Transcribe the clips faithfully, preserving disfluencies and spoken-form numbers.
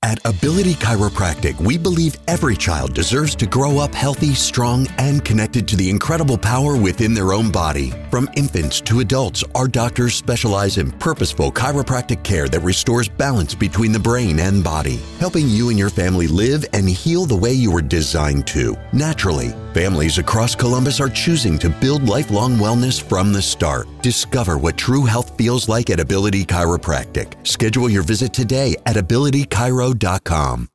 At Ability Chiropractic, we believe every child deserves to grow up healthy, strong, and connected to the incredible power within their own body. From infants to adults, our doctors specialize in purposeful chiropractic care that restores balance between the brain and body, helping you and your family live and heal the way you were designed to, naturally. Families across Columbus are choosing to build lifelong wellness from the start. Discover what true health feels like at Ability Chiropractic. Schedule your visit today at ability chiro dot com.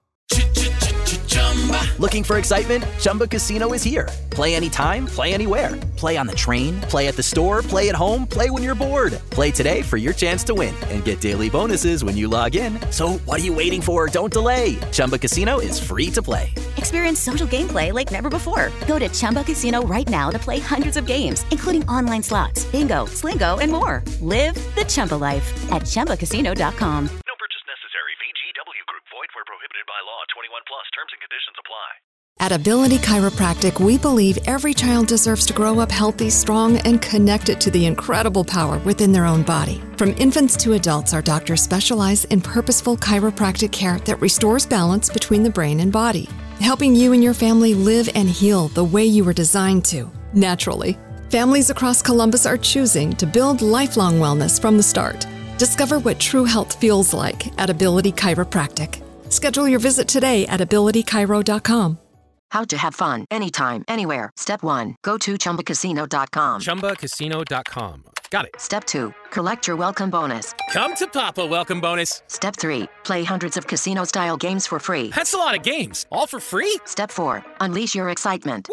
Looking for excitement? Chumba Casino is here. Play anytime, play anywhere. Play on the train, play at the store, play at home, play when you're bored. Play today for your chance to win and get daily bonuses when you log in. So what are you waiting for? Don't delay. Chumba Casino is free to play. Experience social gameplay like never before. Go to Chumba Casino right now to play hundreds of games, including online slots, bingo, Slingo, and more. Live the Chumba life at chumba casino dot com. No purchase necessary. V G W Group. Void where prohibited by law. twenty-one plus. Terms and conditions apply. At Ability Chiropractic, we believe every child deserves to grow up healthy, strong, and connected to the incredible power within their own body. From infants to adults, our doctors specialize in purposeful chiropractic care that restores balance between the brain and body, helping you and your family live and heal the way you were designed to, naturally. Families across Columbus are choosing to build lifelong wellness from the start. Discover what true health feels like at Ability Chiropractic. Schedule your visit today at ability chiro dot com. How to have fun anytime, anywhere. Step one, go to chumba casino dot com. chumba casino dot com. Got it. Step two, collect your welcome bonus. Come to Papa welcome bonus. Step three, play hundreds of casino-style games for free. That's a lot of games, all for free? Step four, unleash your excitement.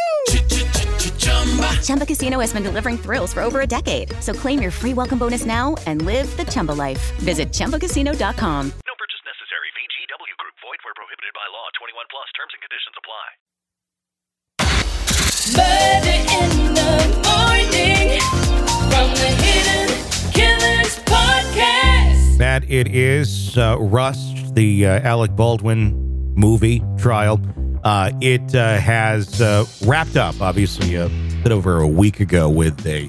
Chumba. Chumba Casino has been delivering thrills for over a decade. So claim your free welcome bonus now and live the Chumba life. Visit chumba casino dot com. No purchase necessary. V G W Group. Void where prohibited by law. twenty-one plus. Terms and conditions apply. Murder in the morning from the Hidden Killers podcast. That it is uh, Rust, the uh, Alec Baldwin movie trial. Uh, it uh, has uh, wrapped up, obviously, a bit over a week ago with a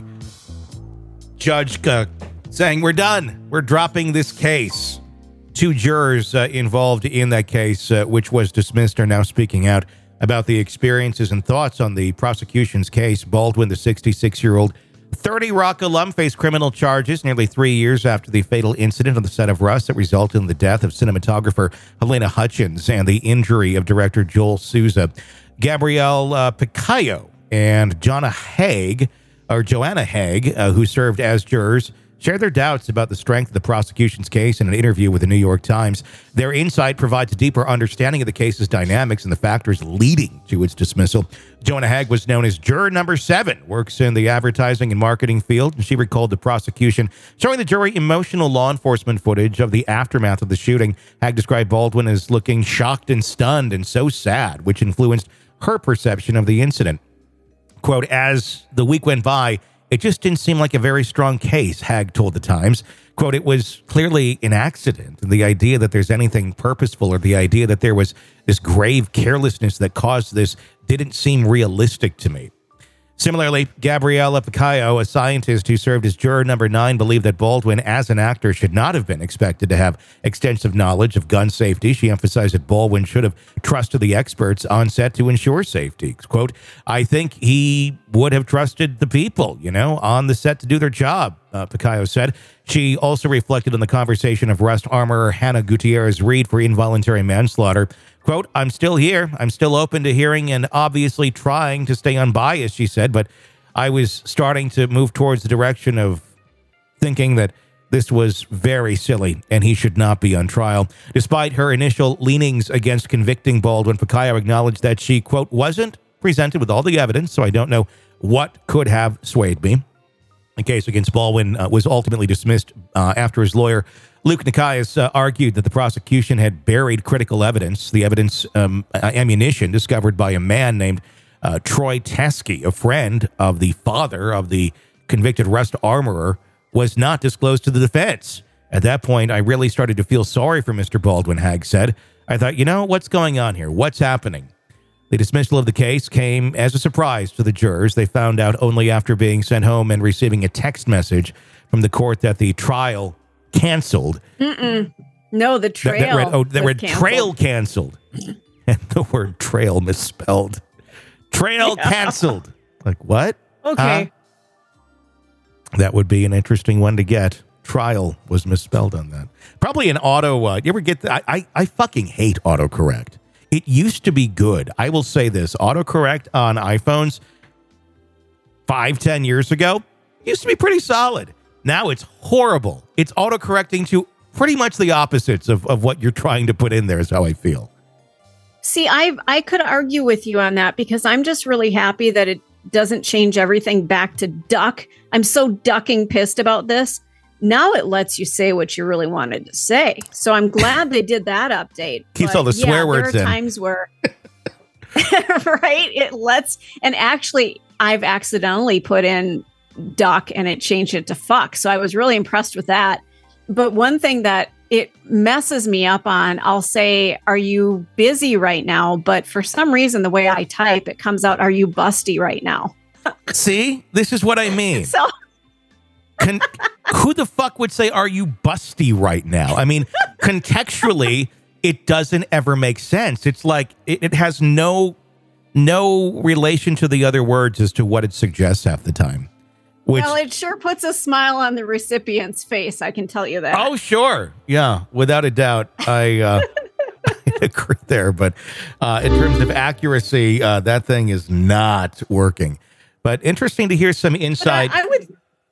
judge uh, saying, we're done. We're dropping this case. Two jurors uh, involved in that case, uh, which was dismissed, are now speaking out about the experiences and thoughts on the prosecution's case. Baldwin, the sixty-six-year-old thirty Rock alum, faced criminal charges nearly three years after the fatal incident on the set of Rust that resulted in the death of cinematographer Helena Hutchins and the injury of director Joel Souza. Gabrielle uh, Picayo and Joanna Haig, or Joanna Haig, uh, who served as jurors, shared their doubts about the strength of the prosecution's case in an interview with the New York Times. Their insight provides a deeper understanding of the case's dynamics and the factors leading to its dismissal. Joanna Haig was known as juror number seven, works in the advertising and marketing field, and she recalled the prosecution showing the jury emotional law enforcement footage of the aftermath of the shooting. Haig described Baldwin as looking shocked and stunned and so sad, which influenced her perception of the incident. Quote, as the week went by, it just didn't seem like a very strong case, Haig told the Times. Quote, it was clearly an accident. And the idea that there's anything purposeful or the idea that there was this grave carelessness that caused this didn't seem realistic to me. Similarly, Gabriella Picayo, a scientist who served as juror number nine, believed that Baldwin, as an actor, should not have been expected to have extensive knowledge of gun safety. She emphasized that Baldwin should have trusted the experts on set to ensure safety. Quote, I think he would have trusted the people, you know, on the set to do their job, uh, Picayo said. She also reflected on the conversation of Rust armorer Hannah Gutierrez-Reed for involuntary manslaughter. Quote, I'm still here. I'm still open to hearing and obviously trying to stay unbiased, she said, but I was starting to move towards the direction of thinking that this was very silly and he should not be on trial. Despite her initial leanings against convicting Baldwin, Picayo acknowledged that she, quote, wasn't presented with all the evidence, so I don't know what could have swayed me. The case against Baldwin uh, was ultimately dismissed uh, after his lawyer, Luke Nikias, uh, argued that the prosecution had buried critical evidence, the evidence, um, ammunition discovered by a man named uh, Troy Teskey, a friend of the father of the convicted Rust armorer, was not disclosed to the defense. At that point, I really started to feel sorry for Mister Baldwin, Haig said. I thought, you know, what's going on here? What's happening? The dismissal of the case came as a surprise to the jurors. They found out only after being sent home and receiving a text message from the court that the trial canceled. Mm-mm. No, the That, trail. that read, oh, that was read canceled. trail canceled. And the word trail misspelled. Trail Yeah. canceled. Like, what? Okay. Huh? That would be an interesting one to get. Trial was misspelled on that. Probably an auto. Uh, you ever get that? I, I, I fucking hate autocorrect. It used to be good. I will say this. Autocorrect on iPhones five, ten years ago used to be pretty solid. Now it's horrible. It's autocorrecting to pretty much the opposites of, of what you're trying to put in there is how I feel. See, I I could argue with you on that because I'm just really happy that it doesn't change everything back to duck. I'm so ducking pissed about this. Now it lets you say what you really wanted to say. So I'm glad they did that update. Keeps But all the swear yeah, words there are in. times where, right? It lets, and actually, I've accidentally put in duck and it changed it to fuck. So I was really impressed with that. But one thing that it messes me up on, I'll say, are you busy right now? But for some reason, the way I type, it comes out, are you busty right now? See, this is what I mean. So Con- who the fuck would say, are you busty right now? I mean, contextually, it doesn't ever make sense. It's like it, it has no no relation to the other words as to what it suggests half the time. Which, well, it sure puts a smile on the recipient's face. I can tell you that. oh, sure. Yeah, without a doubt. I, uh, I agree there. But uh, in terms of accuracy, uh, that thing is not working. But interesting to hear some But insight. I, I would.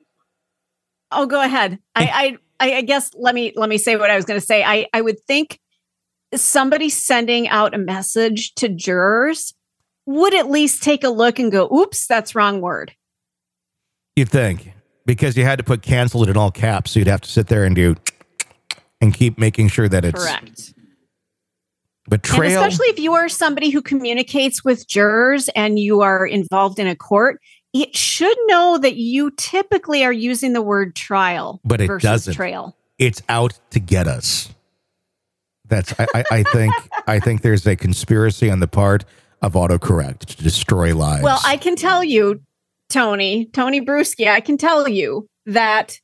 Oh, go ahead. I, I, I guess let me let me say what I was going to say. I, I would think somebody sending out a message to jurors would at least take a look and go, "Oops, that's wrong word." You'd think, because you had to put canceled in all caps, so you'd have to sit there and do and keep making sure that it's Correct. betrayal. And especially if you are somebody who communicates with jurors and you are involved in a court, it should know that you typically are using the word trial, But it versus doesn't. trail. It's out to get us. That's I, I, I think I think there's a conspiracy on the part of autocorrect to destroy lives. Well, I can tell you, Tony, Tony Bruschi, I can tell you that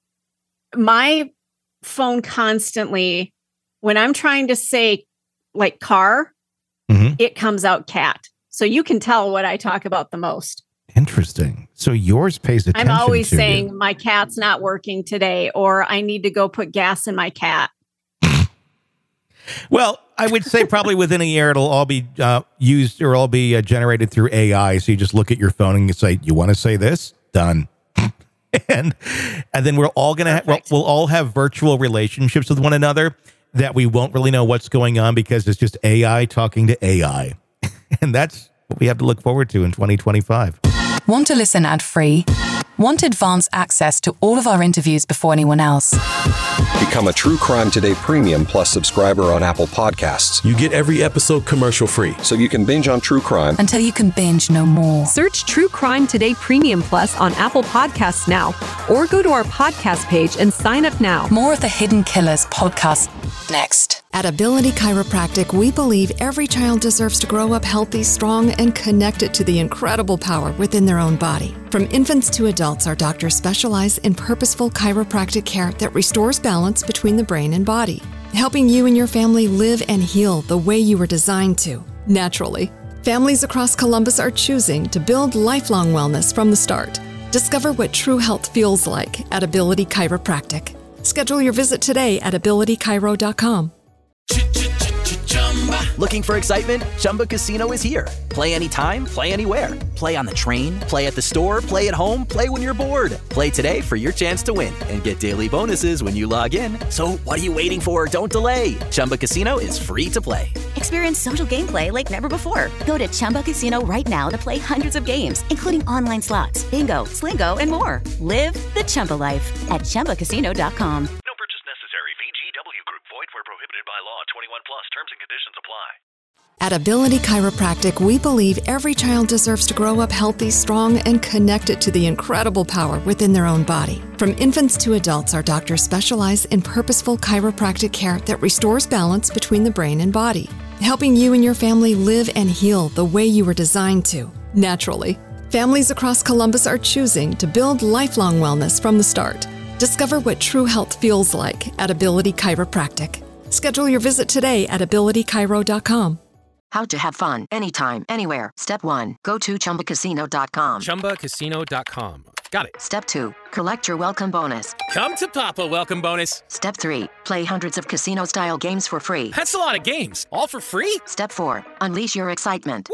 my phone constantly, when I'm trying to say like car, Mhm. it comes out cat. So you can tell what I talk about the most. Interesting. So yours pays attention. I'm always to saying you. my cat's not working today, or I need to go put gas in my cat. Well, I would say probably within a year it'll all be uh, used or all be uh, generated through A I. So you just look at your phone and you say, "You want to say this?" Done. and and then we're all gonna ha- we'll, we'll all have virtual relationships with one another that we won't really know what's going on because it's just A I talking to A I, and that's what we have to look forward to in twenty twenty-five. Want to listen ad-free? Want advanced access to all of our interviews before anyone else? Become a True Crime Today Premium Plus subscriber on Apple Podcasts. You get every episode commercial free. So you can binge on true crime Until you can binge no more. Search True Crime Today Premium Plus on Apple Podcasts now, or go to our podcast page and sign up now. More of the Hidden Killers podcast next. At Ability Chiropractic, we believe every child deserves to grow up healthy, strong, and connected to the incredible power within their own body. From infants to adults, our doctors specialize in purposeful chiropractic care that restores balance between the brain and body, helping you and your family live and heal the way you were designed to, naturally. Families across Columbus are choosing to build lifelong wellness from the start. Discover what true health feels like at Ability Chiropractic. Schedule your visit today at ability chiro dot com. Looking for excitement? Chumba Casino is here. Play anytime, play anywhere. Play on the train, play at the store, play at home, play when you're bored. Play today for your chance to win and get daily bonuses when you log in. So what are you waiting for? Don't delay. Chumba Casino is free to play. Experience social gameplay like never before. Go to Chumba Casino right now to play hundreds of games, including online slots, bingo, Slingo, and more. Live the Chumba life at chumba casino dot com. No purchase necessary. V G W Group. Void where prohibited by law. twenty-one plus. Terms and conditions apply. At Ability Chiropractic, we believe every child deserves to grow up healthy, strong, and connected to the incredible power within their own body. From infants to adults, our doctors specialize in purposeful chiropractic care that restores balance between the brain and body, helping you and your family live and heal the way you were designed to, naturally. Families across Columbus are choosing to build lifelong wellness from the start. Discover what true health feels like at Ability Chiropractic. Schedule your visit today at ability cairo dot com. How to have fun anytime, anywhere. Step one, go to chumba casino dot com. chumba casino dot com. Got it. Step two, collect your welcome bonus. Come to Papa welcome bonus. Step three, play hundreds of casino-style games for free. That's a lot of games, all for free? Step four, unleash your excitement.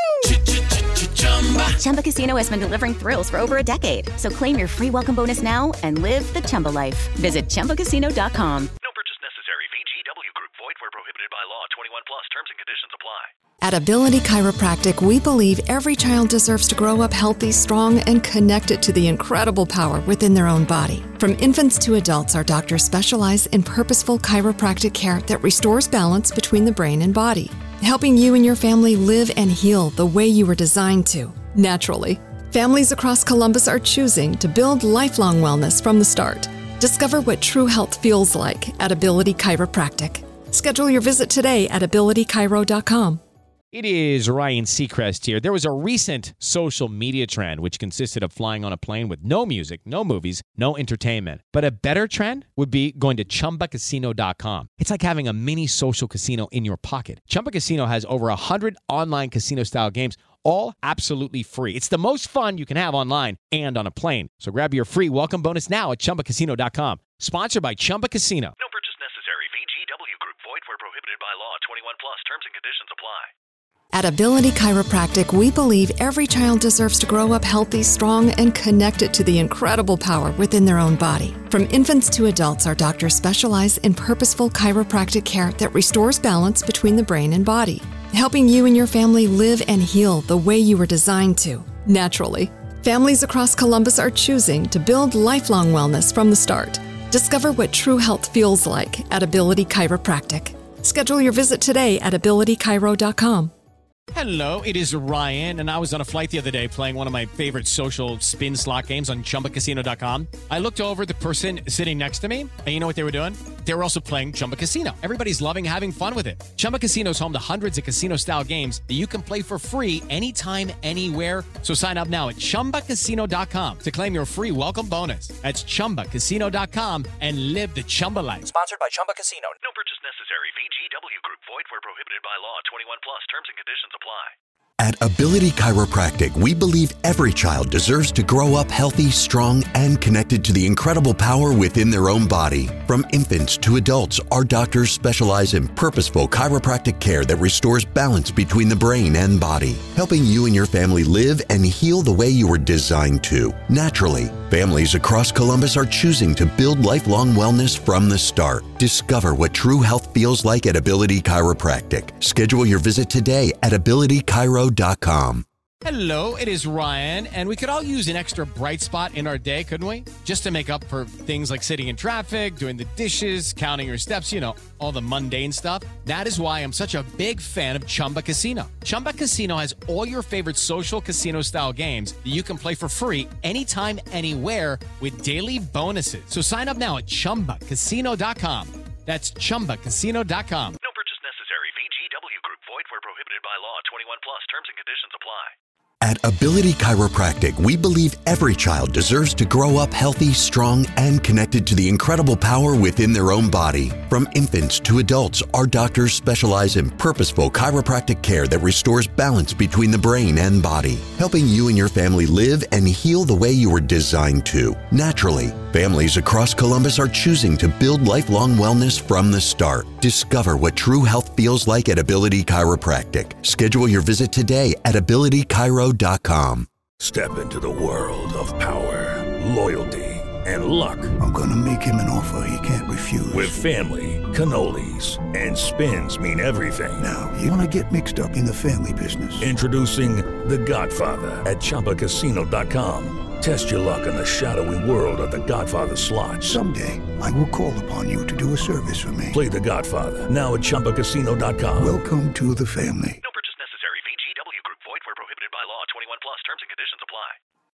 Chumba Casino has been delivering thrills for over a decade. So claim your free welcome bonus now and live the Chumba life. Visit chumba casino dot com. No purchase necessary. V G W Group. Void where prohibited by law. twenty-one plus. Terms and conditions apply. At Ability Chiropractic, we believe every child deserves to grow up healthy, strong, and connected to the incredible power within their own body. From infants to adults, our doctors specialize in purposeful chiropractic care that restores balance between the brain and body, helping you and your family live and heal the way you were designed to, naturally. Families across Columbus are choosing to build lifelong wellness from the start. Discover what true health feels like at Ability Chiropractic. Schedule your visit today at ability cairo dot com. It is Ryan Seacrest here. There was a recent social media trend which consisted of flying on a plane with no music, no movies, no entertainment. But a better trend would be going to chumba casino dot com. It's like having a mini social casino in your pocket. Chumba Casino has over one hundred online casino-style games, all absolutely free. It's the most fun you can have online and on a plane. So grab your free welcome bonus now at chumba casino dot com. Sponsored by Chumba Casino. No purchase necessary. V G W Group. Void where prohibited by law. twenty-one plus. Terms and conditions apply. At Ability Chiropractic, we believe every child deserves to grow up healthy, strong, and connected to the incredible power within their own body. From infants to adults, our doctors specialize in purposeful chiropractic care that restores balance between the brain and body, helping you and your family live and heal the way you were designed to, naturally. Families across Columbus are choosing to build lifelong wellness from the start. Discover what true health feels like at Ability Chiropractic. Schedule your visit today at ability cairo dot com. Hello, it is Ryan, and I was on a flight the other day playing one of my favorite social spin slot games on chumba casino dot com. I looked over at the person sitting next to me, and you know what they were doing? They were also playing Chumba Casino. Everybody's loving having fun with it. Chumba Casino is home to hundreds of casino-style games that you can play for free anytime, anywhere. So sign up now at chumba casino dot com to claim your free welcome bonus. That's chumba casino dot com and live the Chumba life. Sponsored by Chumba Casino. No purchase necessary. V G W Group. Void where prohibited by law. twenty-one plus. Terms and conditions apply. At Ability Chiropractic, we believe every child deserves to grow up healthy, strong, and connected to the incredible power within their own body. From infants to adults, our doctors specialize in purposeful chiropractic care that restores balance between the brain and body, helping you and your family live and heal the way you were designed to, naturally. Families across Columbus are choosing to build lifelong wellness from the start. Discover what true health feels like at Ability Chiropractic. Schedule your visit today at ability cairo dot com. Hello, it is Ryan, and we could all use an extra bright spot in our day, couldn't we? Just to make up for things like sitting in traffic, doing the dishes, counting your steps, you know, all the mundane stuff. That is why I'm such a big fan of Chumba Casino. Chumba Casino has all your favorite social casino-style games that you can play for free anytime, anywhere with daily bonuses. So sign up now at chumba casino dot com. That's chumba casino dot com. No purchase necessary. V G W Group. Void where prohibited by law. twenty-one plus. Terms and conditions apply. At Ability Chiropractic, we believe every child deserves to grow up healthy, strong, and connected to the incredible power within their own body. From infants to adults, our doctors specialize in purposeful chiropractic care that restores balance between the brain and body, helping you and your family live and heal the way you were designed to, naturally. Families across Columbus are choosing to build lifelong wellness from the start. Discover what true health feels like at Ability Chiropractic. Schedule your visit today at ability cairo dot com. Step into the world of power, loyalty, and luck. I'm gonna make him an offer he can't refuse. With family, cannolis, and spins mean everything. Now, you wanna get mixed up in the family business. Introducing The Godfather at chumba casino dot com. Test your luck in the shadowy world of The Godfather slot. Someday, I will call upon you to do a service for me. Play The Godfather now at chumba casino dot com. Welcome to the family. No purchase necessary. V G W Group. Void where prohibited by law. twenty-one plus. Terms and conditions apply.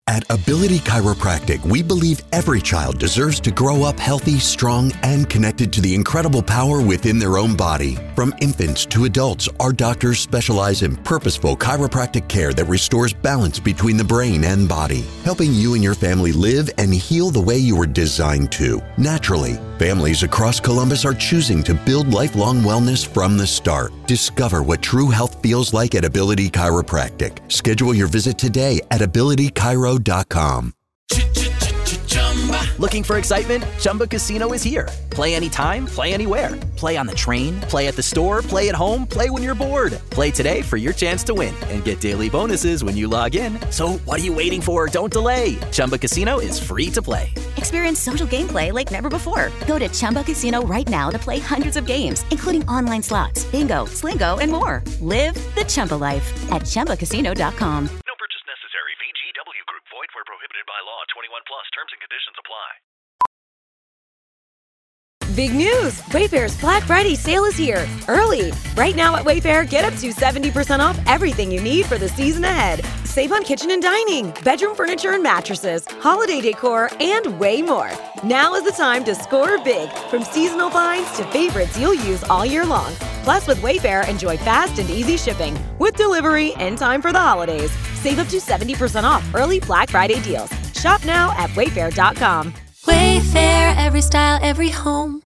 At Ability Chiropractic, we believe every child deserves to grow up healthy, strong, and connected to the incredible power within their own body. From infants to adults, our doctors specialize in purposeful chiropractic care that restores balance between the brain and body, helping you and your family live and heal the way you were designed to, naturally. Families across Columbus are choosing to build lifelong wellness from the start. Discover what true health feels like at Ability Chiropractic. Schedule your visit today at ability chiro dot com. Looking for excitement? Chumba Casino is here. Play anytime, play anywhere. Play on the train, play at the store, play at home, play when you're bored. Play today for your chance to win and get daily bonuses when you log in. So what are you waiting for? Don't delay. Chumba Casino is free to play. Experience social gameplay like never before. Go to Chumba Casino right now to play hundreds of games, including online slots, bingo, Slingo, and more. Live the Chumba life at chumba casino dot com. No purchase necessary. V G W Group. Void where prohibited by law. twenty-one plus. Terms and conditions apply. Big news! Wayfair's Black Friday sale is here, early. Right now at Wayfair, get up to seventy percent off everything you need for the season ahead. Save on kitchen and dining, bedroom furniture and mattresses, holiday decor, and way more. Now is the time to score big, from seasonal finds to favorites you'll use all year long. Plus, with Wayfair, enjoy fast and easy shipping, with delivery in time for the holidays. Save up to seventy percent off early Black Friday deals. Shop now at wayfair dot com. Wayfair, every style, every home.